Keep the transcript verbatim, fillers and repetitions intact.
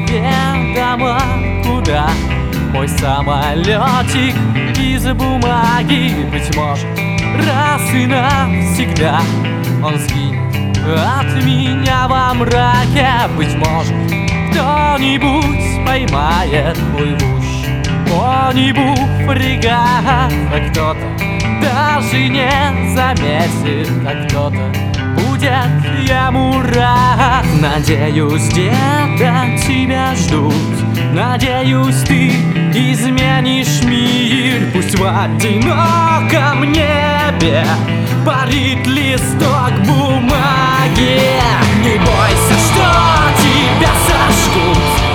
неведомо куда. Мой самолетик из бумаги, быть может, раз и навсегда он сгинет от меня во мраке. Быть может, кто-нибудь поймает плывущий по небу фрегат, а кто-то даже не заметит, а кто-то будет ему рад. Надеюсь, где-то тебя ждут, надеюсь, ты изменишь мир. Пусть в одиноком небе парит листок бумаги. Не бойся, что тебя сожгут,